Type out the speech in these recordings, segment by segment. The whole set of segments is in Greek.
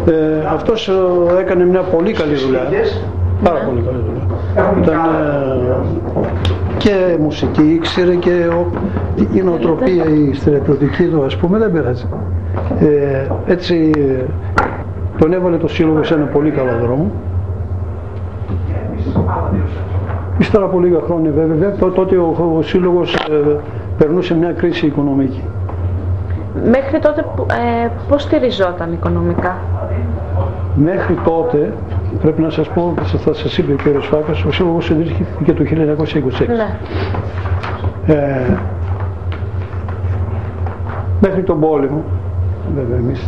Αυτός έκανε μια πολύ καλή δουλειά. Πάρα πολύ καλή δουλειά. Ήταν και μουσική, ήξερε και η νοοτροπία η στρατιωτική του, ας πούμε, δεν πειράζει. Έτσι τον έβαλε το σύλλογο σε ένα πολύ καλό δρόμο. Ύστερα από λίγα χρόνια βέβαια, τότε ο σύλλογος περνούσε μια κρίση οικονομική. Μέχρι τότε πώς στηριζόταν οικονομικά? Μέχρι τότε, πρέπει να σας πω, θα σας είπε ο κ. Φάκας, ο σύλλογος ιδρύθηκε το 1926. Ναι. Μέχρι τον πόλεμο, βέβαια εμείς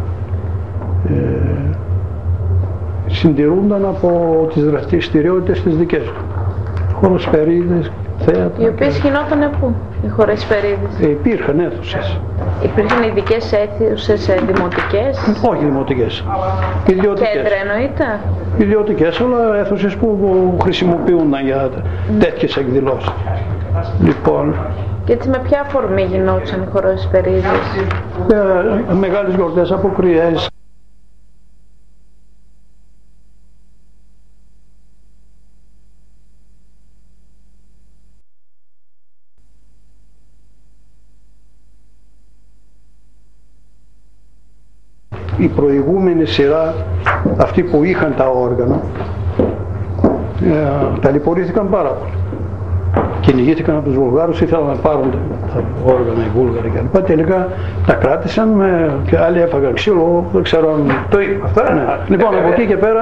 συντηρούνταν από τις δραστηριότητες τις δικές του. Χοροσφαιρίδες, θέατρα. Οι οποίες γινόταν πού, οι χοροσφαιρίδες? Υπήρχαν αίθουσες. Υπήρχαν ειδικές αίθουσες δημοτικές? Όχι δημοτικές. Ιδιωτικές. Κέντρα εννοείται? Ιδιωτικές, αλλά αίθουσες που χρησιμοποιούνταν για τέτοιες εκδηλώσεις. Λοιπόν. Και έτσι με ποια αφορμή γινόντουσαν οι χοροσφαιρίδες? Μεγάλες γιορτές, αποκριές. Η προηγούμενη σειρά, αυτοί που είχαν τα όργανα, ταλαιπωρήθηκαν πάρα πολύ. Κυνηγήθηκαν από τους Βουλγάρους, ήθελαν να πάρουν τα όργανα οι Βούλγαροι κλπ. Τελικά τα κράτησαν και άλλοι έφαγαν ξύλο, δεν ξέρω αν το είπα αυτά. Ναι. Λοιπόν, από εκεί και πέρα,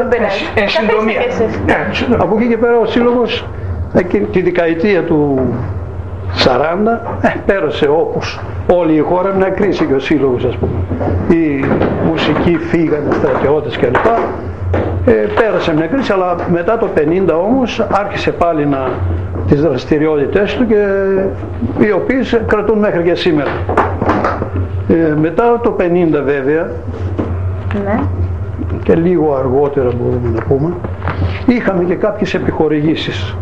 από εκεί και πέρα ο σύλλογος τη δεκαετία του 40 πέρασε όπως όλη η χώρα μια κρίση και ο σύλλογος, ας πούμε. Οι μουσικοί φύγανε, στρατιώτες κλπ. Πέρασε μια κρίση, αλλά μετά το 50 όμως άρχισε πάλι τις δραστηριότητες του, και οι οποίες κρατούν μέχρι και σήμερα. Μετά το 50 βέβαια, ναι, και λίγο αργότερα μπορούμε να πούμε, είχαμε και κάποιες επιχορηγήσεις.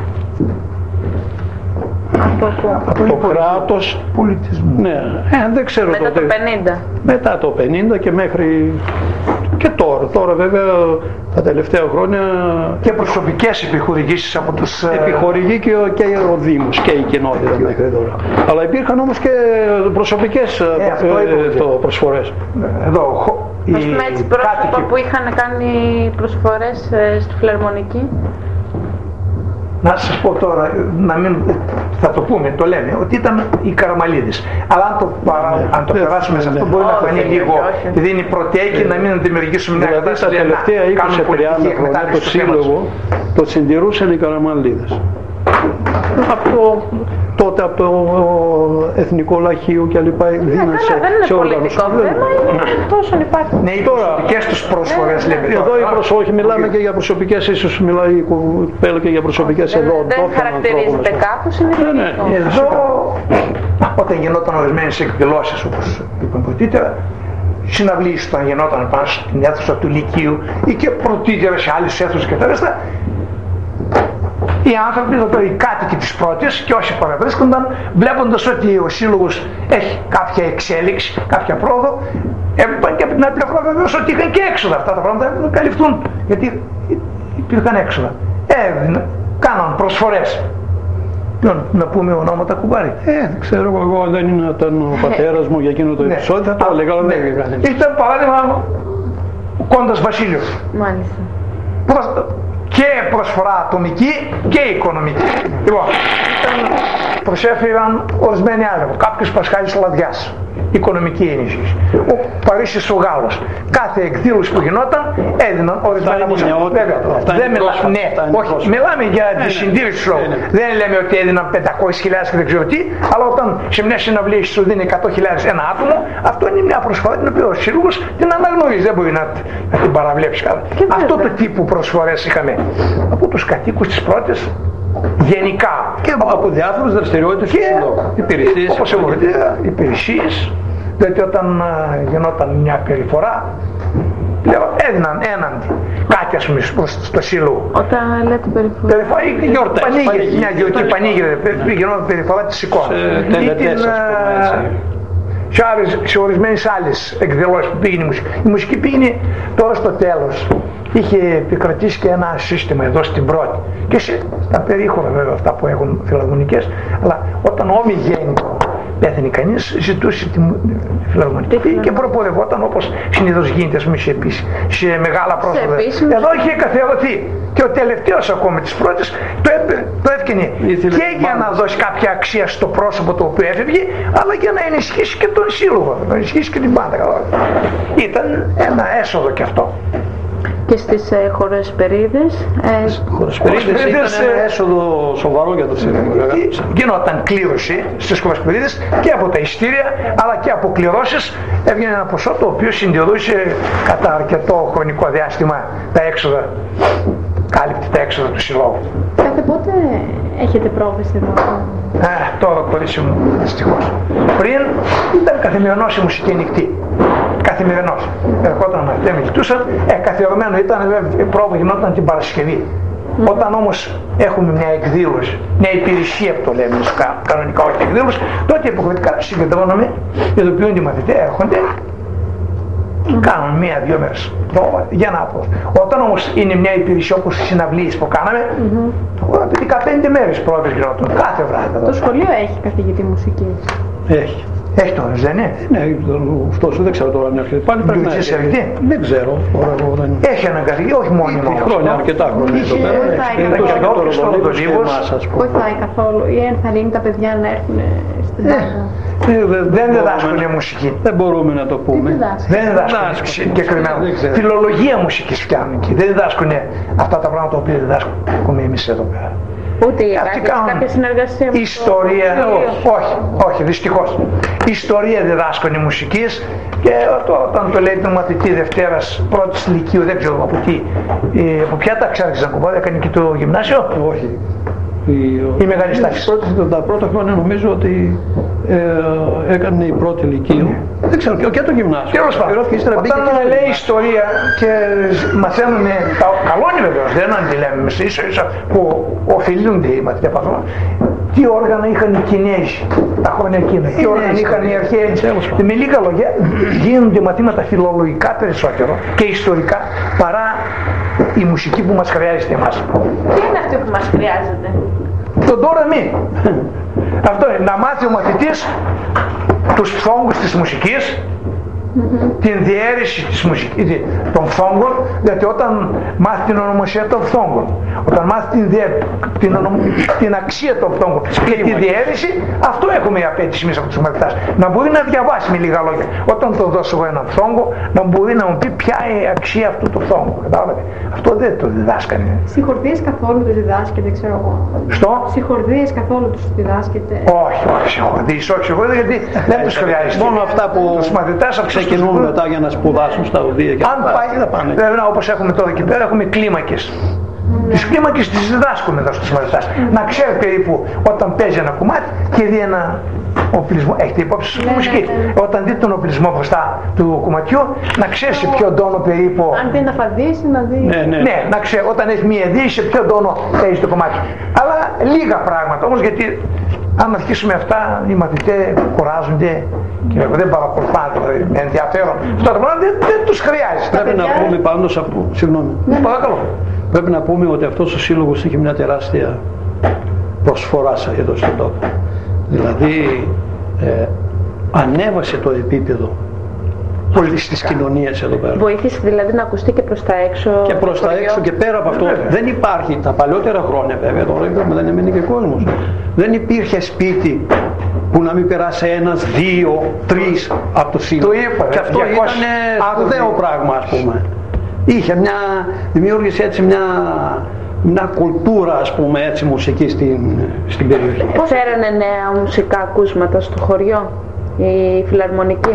Από το κράτος πολιτισμού. Ναι, δεν ξέρω μετά τότε. Το 50. Μετά το 50 και μέχρι και τώρα. Τώρα βέβαια τα τελευταία χρόνια. Και προσωπικές επιχορηγήσεις από τους. Επιχορηγεί και ο Δήμος και η κοινότητα μέχρι τώρα. Αλλά υπήρχαν όμως και προσωπικές προσφορές. Εδώ. Ας πούμε έτσι πρόσωπα που είχαν κάνει προσφορές στη Φιλαρμονική. Να σας πω τώρα, να μην, θα το πούμε, το λέμε, ότι ήταν οι Καραμαλίδες. Αλλά αν το περάσουμε σε αυτό μπορεί να φανεί λίγο, επειδή είναι η πρωτέκη, να μην δημιουργήσουμε μια κατάσταση. Τα τελευταία 20-30 χρόνια το σύλλογο το συντηρούσαν οι Καραμαλίδες. Τότε από το Εθνικό Λαχείο και λοιπά δίναν σε οργανώσεις. Δεν είναι πολιτικό θέμα, τόσο υπάρχει. Ναι, οι προσωπικές τους προσφορές λέμε. Εδώ όχι, μιλάμε και για προσωπικές, ίσως μιλάει η κοπέλα και για προσωπικές εδώ. Δεν χαρακτηρίζεται κάπως, είναι εδώ, όταν γινόταν ορισμένες εκδηλώσεις, όπως είπαμε πρωτήτερα, συναυλίες όταν γινόταν πάνω στην αίθουσα του Λυκείου ή και πρωτήτερα σε άλλες αίθουσες και τα ρέστα, οι άνθρωποι, οι κάτοικοι της πρώτης και όσοι παραβρίσκονταν, βλέποντας ότι ο σύλλογος έχει κάποια εξέλιξη, κάποια πρόοδο, έβλεπαν και από την άλλη πλευρά βεβαίως ότι είχαν και έξοδα. Αυτά τα πράγματα έπρεπε να καλυφθούν, γιατί υπήρχαν έξοδα. Κάναν προσφορές. Να πούμε ονόματα, κουμπάρι. Ξέρω εγώ, δεν ήταν ο πατέρας μου για εκείνο το επεισόδιο, θα το έλεγα, αλλά δεν έκανε. Ήταν παράδειγμα ο Κόντας Βασίλειος. Μάλιστα. Και προσφορά ατομική και οικονομική. Λοιπόν, προσέφεραν ορισμένοι άνθρωποι. Κάποιος Πασχάλης Λαδιάς, οικονομική ενίσχυση. Ο Παρίσης ο Γάλλος. Κάθε εκδήλωση που γινόταν έδιναν ορισμένα ποσά. Όχι, μιλάμε για τη συντήρηση του λόγου. Δεν λέμε ότι έδιναν 500.000 και δεν ξέρω τι, αλλά όταν σε μια συναυλία σου δίνει 100.000 ένα άτομο, αυτό είναι μια προσφορά την οποία ο σύλλογος την αναγνωρίζει. Δεν μπορεί να την παραβλέψει καλά. Αυτό το τύπου προσφορές είχαμε από τους κατοίκους της πρώτης. Γενικά και από διάφορες δραστηριότητες και υπηρεσίες, όπως υπηρεσίες, δηλαδή όταν γινόταν μια περιφορά έδιναν έναν κάτι, ας πούμε, στο σύλλογο. Όταν λέτε περιφορά, μια γιορτή πανήγυρη, γινόταν περιφορά της εικόνας σε ορισμένες άλλες εκδηλώσεις που πήγαινε η μουσική. Η μουσική πήγαινε τώρα στο τέλος. Είχε επικρατήσει και ένα σύστημα εδώ στην πρώτη. Και στα περίχωρα βέβαια αυτά που έχουν φιλαρμονικές, αλλά όταν ομιγέννητο πέθανε κανείς, ζητούσε τη φιλαρμονική και προποδευόταν όπως συνήθως γίνεται σε μεγάλα πρόσωπα. Εδώ είχε καθιερωθεί. Και ο τελευταίος ακόμα της πρώτης το έφτιανε και για να δώσει κάποια αξία στο πρόσωπο το οποίο έφευγε, αλλά για να ενισχύσει και τον σύλλογο, να ενισχύσει και την πάντα. Ήταν ένα έσοδο και αυτό. Και στις χωρεσπερίδες. Χωρεσπερίδες ήταν ένα έσοδο σοβαρό για το σύλλογο. Γινόταν κλήρωση στις χωρεσπερίδες και από τα ειστήρια αλλά και από κληρώσεις. Έβγαινε ένα ποσό το οποίο συνδυοδούσε κατά αρκετό χρονικό διάστημα τα έξοδα. Κάλυπτε τα έξοδα του συλλόγου. Κάθε πότε έχετε πρόβες εδώ? Τώρα κορίτσι μου, δυστυχώς. Πριν ήταν καθημερινός η μουσική ανοιχτή. Καθημερινός. Ερχόταν μαθητές, με κοιτούσαν. Καθιερωμένο ήταν, η πρόβα γινόταν την Παρασκευή. Όταν όμως έχουμε μια εκδήλωση, μια υπηρεσία που το λέμε κανονικά, όχι εκδήλωση, τότε υποχρεωτικά συγκεντρώναμε, ειδοποιούνται οι μαθητές, έρχονται. Κάνουν μία-δύο μέρες πρόβα για να πω. Όταν όμως είναι μια υπηρεσία όπως οι συναυλίες που κάναμε, 15 μέρες πρόβες γινόταν κάθε βράδυ. Το σχολείο έχει καθηγητή μουσικής? Έχει. Έχει τώρα, δεν είναι? Ναι, αυτός δεν ξέρω τώρα αν έρχεται. Πάλι πρέπει να έχει. Δεν ξέρω. Έχει έναν καθηγητή, όχι μόνιμο. Χρόνια, αρκετά χρόνια. Βοηθάει καθόλου ή ενθαρρύνει τα παιδιά να έρθουν στην Ελλάδα? Δεν διδάσκουν μουσική. Δεν μπορούμε να το πούμε. Δεν διδάσκουν συγκεκριμένα. Φιλολογία μουσικής φτιάχνουν εκεί. Δεν διδάσκουν αυτά τα πράγματα που διδάσκουμε εμείς εδώ πέρα. Ούτε κάποια συνεργασία? Ιστορία, όχι, δυστυχώς. Ιστορία διδάσκουν οι μουσικής και όταν το λέει το μαθητή Δευτέρας πρώτης λυκείου, δεν ξέρω από ποια τάξη άρχισε να κουμπάει, έκανε και το γυμνάσιο? Όχι. Η μεγάλη στάξη. Τα πρώτα χρόνια νομίζω ότι έκανε η πρώτη λυκείου. Δεν ξέρω, και το γυμνάσιο. Όταν λέει ιστορία και μαθαίνουν, καλό είναι βεβαίως, δεν αντιλέμε ίσα που οφειλούνται οι μαθητές παθώνα. Τι όργανα είχαν οι Κινέζοι τα χρόνια εκείνα, τι όργανα είχαν οι αρχαίοι. Με λίγα λόγια γίνονται μαθήματα φιλολογικά περισσότερο και ιστορικά παρά η μουσική που μας χρειάζεται εμάς. Τι είναι αυτό που μας χρειάζεται? Τον τώρα μη. Αυτό είναι, να μάθει ο μαθητής τους φθόγκους της μουσικής, την διαίρεση της μουσικής, των φθόγκων, γιατί όταν μάθει την ονομασία των φθόγκων, όταν μάθει την αξία των φθόγκων και τη διαίρεση, αυτό έχουμε η απέτηση εμείς από τους μαθητάς. Να μπορεί να διαβάσει με λίγα λόγια. Όταν το δώσω εγώ έναν φθόγκο, να μπορεί να μου πει ποια είναι η αξία αυτού του φθόγκου. Κατάλαβε. Αυτό δεν το διδάσκανε. Συγχορδίες καθόλου τους διδάσκεται, ξέρω εγώ? Στο? Συγχορδίες καθόλου τους διδάσκεται? Όχι, συγχορδίες, γιατί δεν τους χρειάζεται. Μόνο αυτά που τους μαθητές ξεκινούν μετά για να σπουδάσουν στα οδεία και αν πάει, βέβαια όπως έχουμε τώρα εκεί πέρα, έχουμε κλίμακες. Τις κλίμακες τις διδάσκουμε εδώ στους μαθητές. Να ξέρει περίπου όταν παίζει ένα κομμάτι και δει ένα οπλισμό. Έχετε υπόψη στη μουσική. Όταν δει τον οπλισμό μπροστά του κομματιού, να ξέρει σε ποιο τόνο περίπου. Αν δεν να φαντήσει, να δει. Ναι, να ξέρει όταν έχει μία δει σε ποιο τόνο παίζει το κομμάτι. Αλλά λίγα πράγματα όμως, γιατί αν αρχίσουμε αυτά οι μαθητές κουράζονται και δεν παρακολουθάνε με ενδιαφέρον. Αυτά τα πράγματα δεν τους χρειάζεται. Πρέπει να πούμε πάντως, συγγνώμη. Παρακαλώ. Πρέπει να πούμε ότι αυτός ο σύλλογος έχει μια τεράστια προσφορά εδώ στον τόπο. Δηλαδή ανέβασε το επίπεδο της κοινωνίας εδώ πέρα. Βοήθησε δηλαδή να ακουστεί και προς τα έξω. Και προς τα έξω και πέρα από αυτό δεν υπάρχει τα παλιότερα χρόνια βέβαια, τώρα δεν έμενε και κόσμος. Δεν υπήρχε σπίτι που να μην περάσει ένας, δύο, τρεις από το σύλλογο. Και αυτό ήταν σπουδαίο πράγμα, ας πούμε. Δημιούργησε έτσι μια κουλτούρα, ας πούμε, έτσι, μουσική στην περιοχή. Πώς έρανε νέα μουσικά ακούσματα στο χωριό, η φιλαρμονική?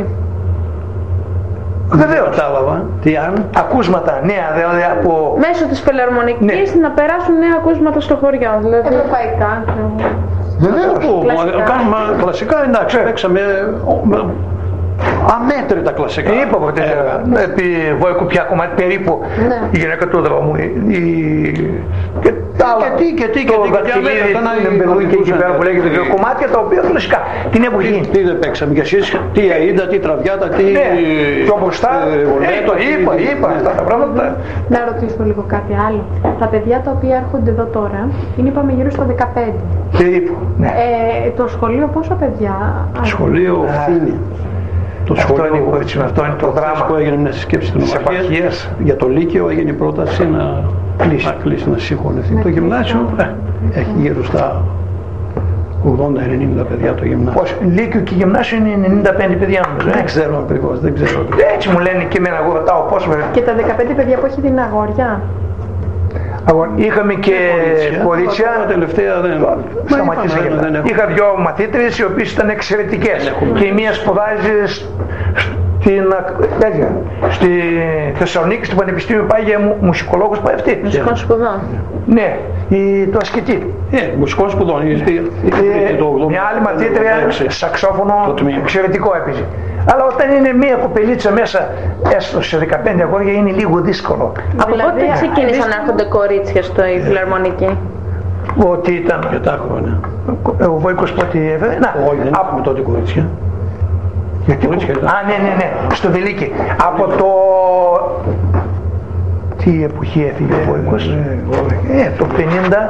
Βεβαίως. Κατάλαβα. Τι αν? Ακούσματα νέα, δηλαδή από... Μέσω της φιλαρμονικής να περάσουν νέα ακούσματα στο χωριό, δηλαδή ευρωπαϊκά. Βεβαίως. Κάνουμε κλασικά, εντάξει, παίξαμε αμέτρητα κλασικά. Είπα ότι επί Βόη Κουπιά κομμάτι περίπου η γυναίκα του δρόμου. Και το Δακτυλίδη, την Εμπελούη και εκεί πέρα που λέγεται δύο κομμάτια τα οποία κλασικά την εποχή. Τι δεν παίξαμε κι εσείς, τι Αΐντα, τι Τραβιάτα, τι... Πιο μπροστά, είπα αυτά τα πράγματα. Να ρωτήσω λίγο κάτι άλλο. Τα παιδιά τα οποία έρχονται εδώ τώρα είναι, είπαμε, γύρω στο 15. Περίπου, ναι. Το σχολείο πόσα παιδιά? Το σχολείο Φίνη. Αυτό είναι το δράμα. Που έγινε μια συσκέψη στην Ομαρχία για το Λύκειο, έγινε η πρόταση να κλείσει, να συγχωνευτεί. Το γυμνάσιο έχει γύρω στα 80-90 παιδιά το γυμνάσιο. Πώς, Λύκειο και γυμνάσιο είναι 95 παιδιά νομίζω. Δεν ξέρω ακριβώς, δεν ξέρω. Έτσι μου λένε και εμένα, εγώ ρωτάω πώς. Και τα 15 παιδιά που έχει την αγόρια. Είχαμε και κορίτσια. Τελευταία δεν σταματήσαμε. Είχα δύο μαθήτρες οι οποίες ήταν εξαιρετικές. Και η μία σπουδάζει στη Θεσσαλονίκη, στο Πανεπιστήμιο, πάει για μουσικολόγος, πάει αυτή. Μουσικών σπουδών. Ναι, το ασκητή. Μουσικών σπουδών. Μια άλλη μαθήτρια, σαξόφωνο, εξαιρετικό έπαιζε. Αλλά όταν είναι μία κοπελίτσα μέσα, έστω σε 15 αγόρια, είναι λίγο δύσκολο. Από πότε ξεκίνησαν να έρχονται κορίτσια στο Φιλαρμονική? Ότι ήταν. Για τα χρόνια. Ο Βόικος πότε έφερε. Όχι, δεν έχουμε τότε κορίτσια. Γιατί ναι, στο Βελίκι. Από το... Τι εποχή έφυγε ο Βόικος? Το 53.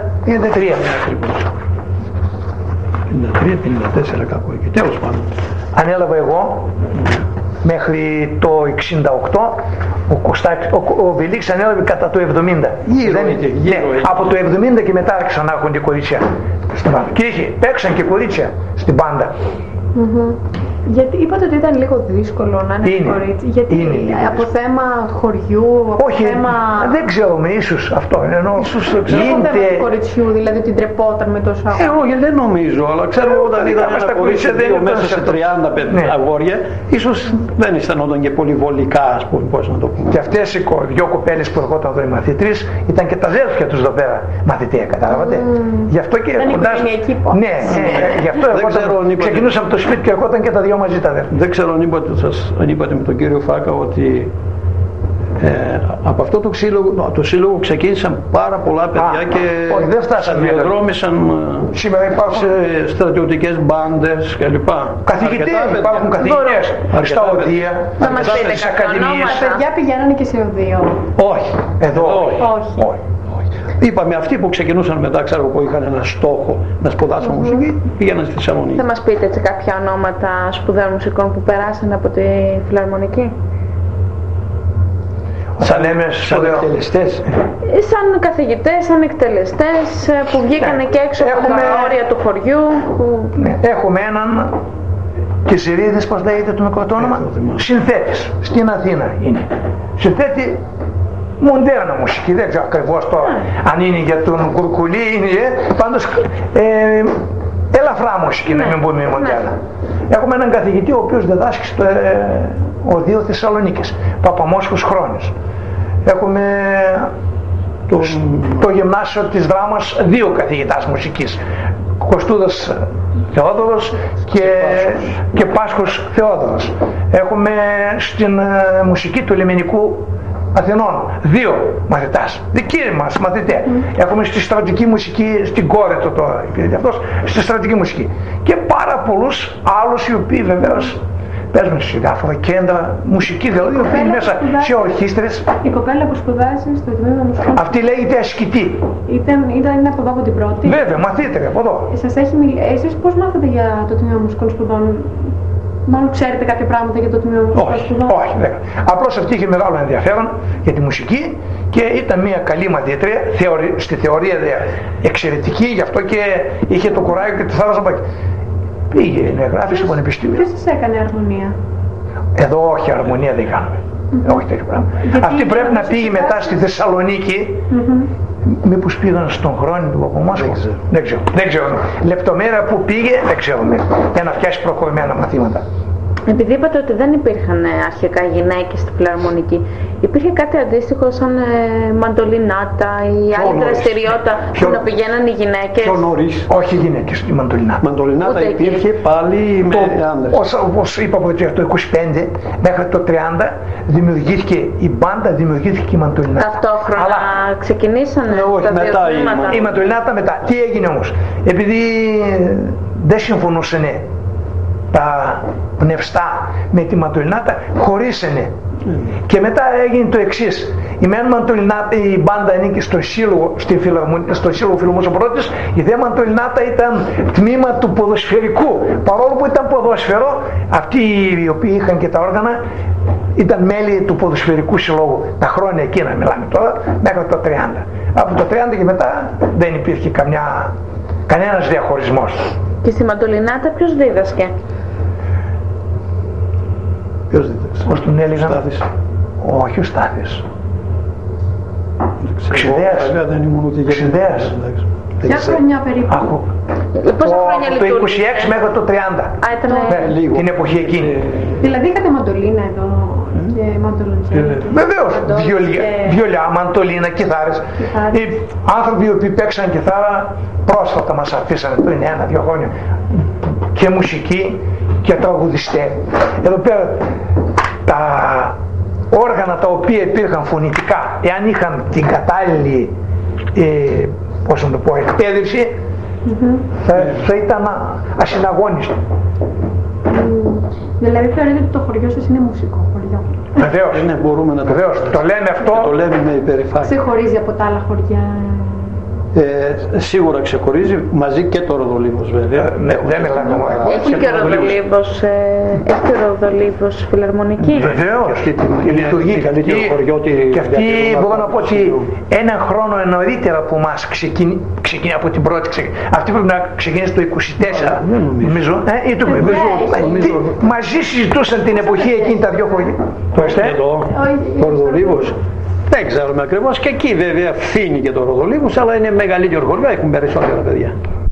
53-54 κάπου εκεί. Τέλος πάντων. Ανέλαβα εγώ μέχρι το 68, ο Βελίξης ανέλαβε κατά το 70. Από το 70 και μετά άρχισαν να έχουν και κορίτσια στην πάντα. Και παίξαν και κορίτσια στην πάντα. Γιατί είπατε ότι ήταν λίγο δύσκολο να είναι κορίτσι. Γιατί από θέμα χωριού, από θέμα... Δεν ξέρουμε, ίσως αυτό. Ίσως από θέμα του κοριτσιού, δηλαδή ότι ντρεπόταν με τόσο αγόρια. Εγώ δεν νομίζω, αλλά ξέρω όταν είδαμε ένα κορίτσι μέσα σε 30 αγόρια, ίσως δεν αισθανόταν και πολύ βολικά, ας πούμε, πώς να το πούμε. Και αυτές οι δυο κοπέλες που ερχόταν εδώ οι μαθητρίες ήταν και τα αδέρφια τους εδώ πέρα μαθητεία, καταλάβατε. Γι' αυτό και κοντά. Ναι, γι' αυτό ξεκινούσαμε από το σπίτι και ερχόταν και τα δυο μαζί τα αδέρφια. Δεν ξέρω αν είπατε με τον κύριο Φάκα ότι από αυτό το σύλλογο ξεκίνησαν πάρα πολλά παιδιά και διαδρόμησαν σε στρατιωτικές μπάντες κλπ. Καθηγητές, υπάρχουν καθηγητές στα οδεία, στις ακαδημίες. Τα παιδιά πηγαίνανε και σε οδείο? Όχι, εδώ όχι. Είπαμε, αυτοί που ξεκινούσαν μετά, ξέρω που είχαν ένα στόχο να σπουδάσουν μουσική, πήγαιναν στη Θεσσαλονίκη. Θα μας πείτε έτσι κάποια ονόματα σπουδαίων μουσικών που περάσαν από τη Φιλαρμονική? Σαν εκτελεστές. Σαν καθηγητές, σαν εκτελεστές που βγήκανε και έξω από τα όρια του χωριού. Έχουμε έναν Κεσηρίδης, πώς λέγεται το μικρό όνομα, συνθέτης, στην Αθήνα είναι. Συνθέτη μοντέρνα μουσική, δεν ξέρω ακριβώς το αν είναι για τον Κουρκουλή, πάντως ελαφρά μουσική, να μην πούμε μοντέρνα. Έχουμε έναν καθηγητή ο οποίος διδάσκει στο Οδείο Θεσσαλονίκης, Παπαμόσχος Χρόνης. Έχουμε το γυμνάσιο της Δράμας δύο καθηγητάς μουσικής, Κωστούδας Θεόδωρος και Πάσχος Θεόδωρος. Έχουμε στην μουσική του Λιμενικού Αθηνών δύο μαθητάς, δικοί μας μαθητές. Έχουμε στη στρατηγική μουσική, στην κόρη του τώρα, αυτός, στη στρατηγική μουσική. Και πάρα πολλούς άλλους οι οποίοι βεβαίως παίζουν σε διάφορα κέντρα, μουσική δηλαδή, οι οποίοι μέσα σε ορχήστρες. Η κοπέλα που σπουδάζει στο τμήμα μουσικών. Αυτή λέγεται ασκητή. Είναι από εδώ από την πρώτη. Βέβαια, μαθήτρια από εδώ. Εσείς πώς μάθατε για το τμήμα μουσικών σπουδών? Μάλλον ξέρετε κάποια πράγματα για το τμήμα μουσικών σπουδών? Όχι, δεν. Απλώς αυτή είχε μεγάλο ενδιαφέρον για τη μουσική και ήταν μια καλή μαθήτρια, στη θεωρία εξαιρετική, γι' αυτό και είχε το κουράγιο και τη θάλασσα. Πήγε να γράφει στο πανεπιστήμιο. Ποιος σας έκανε αρμονία? Εδώ όχι, αρμονία δεν κάνουμε. Όχι τέτοιο πράγμα. Αυτή πρέπει να πήγε μετά στη Θεσσαλονίκη. Μήπως πήγαν στον Χρόνη του Παπαμόσχου? Δεν ξέρω. Λεπτομέρεια που πήγε δεν ξέρουμε. Για να φτιάξει προχωρημένα μαθήματα. Επειδή είπατε ότι δεν υπήρχαν αρχικά γυναίκες στη φιλαρμονική, υπήρχε κάτι αντίστοιχο σαν μαντολινάτα ή άλλη δραστηριότητα που να πηγαίναν οι γυναίκες? Πιο νωρίς. Όχι οι γυναίκες, η μαντολινάτα. Μαντολινάτα υπήρχε πάλι με άνδρες. Όπως είπαμε ότι το 25 μέχρι το 30 δημιουργήθηκε η μπάντα, δημιουργήθηκε η μαντολινάτα. Ταυτόχρονα ξεκινήσανε όχι, μετά η μαντολινάτα μετά. Τι έγινε όμως? Επειδή δεν συμφωνούσαν τα πνευστά με τη μαντολινάτα, χωρίσανε. Και μετά έγινε το εξής. Η μεν μαντολινάτα, η μπάντα ανήκει στο σύλλογο, στο σύλλογο Φιλομοσοπρώτης, η δε μαντολινάτα ήταν τμήμα του ποδοσφαιρικού. Παρόλο που ήταν ποδόσφαιρο, αυτοί οι οποίοι είχαν και τα όργανα ήταν μέλη του ποδοσφαιρικού συλλόγου. Τα χρόνια εκείνα μιλάμε τώρα, μέχρι το 30. Από το 30 και μετά δεν υπήρχε κανένας διαχωρισμός. Και στη μαντολινάτα ποιος δίδασκε? Ποιος δίδαξε? Πώς τον έλεγαν? Στάθης. Όχι ο Στάθης. Ξηδέας. Δεν ήμουν ούτε για Ξηδέας. Ποια χρονιά περίπου? Πόσα χρόνια το 26 μέχρι το 30. Ήταν λίγο. Την εποχή εκείνη. Δηλαδή είχατε μαντολίνα εδώ και μαντολοντσέλη? Βεβαίως. Βιολιά, μαντολίνα, κιθάρες. Οι άνθρωποι οι οποίοι παίξαν κιθάρα πρόσφατα μας αφήσανε πριν 1-2 χρόνια. Και μουσική και τραγουδιστές. Εδώ πέρα τα όργανα τα οποία υπήρχαν φωνητικά, εάν είχαν την κατάλληλη πώς να το πω, εκπαίδευση, θα ήταν ασυναγώνιστο. Δηλαδή θεωρείτε ότι το χωριό σας είναι μουσικό χωριό? Βεβαίως. Ναι, μπορούμε να το λέμε αυτό. Το λέμε με υπερηφάνεια. Ξεχωρίζει από τα άλλα χωριά? Σίγουρα ξεχωρίζει, μαζί και το Ροδολίβος βέβαια. Δεν μιλάμε μόνο. Έχει και ο Ροδολίβος φιλαρμονική. Βεβαίως. Η λειτουργεί καλύτερο χωριό. Και αυτή μπορώ να πω ότι έναν χρόνο νωρίτερα που μας ξεκινεί από την πρώτη. Αυτή πρέπει να ξεκινήσει το 24 νομίζω. Μαζί συζητούσαν την εποχή εκείνη τα 2 χωριά. Το Ροδολίβος. Δεν ξέρουμε ακριβώς, και εκεί βέβαια φύνει και το Ροδολίβος, αλλά είναι μεγαλύτερο χωριό, έχουν περισσότερα παιδιά.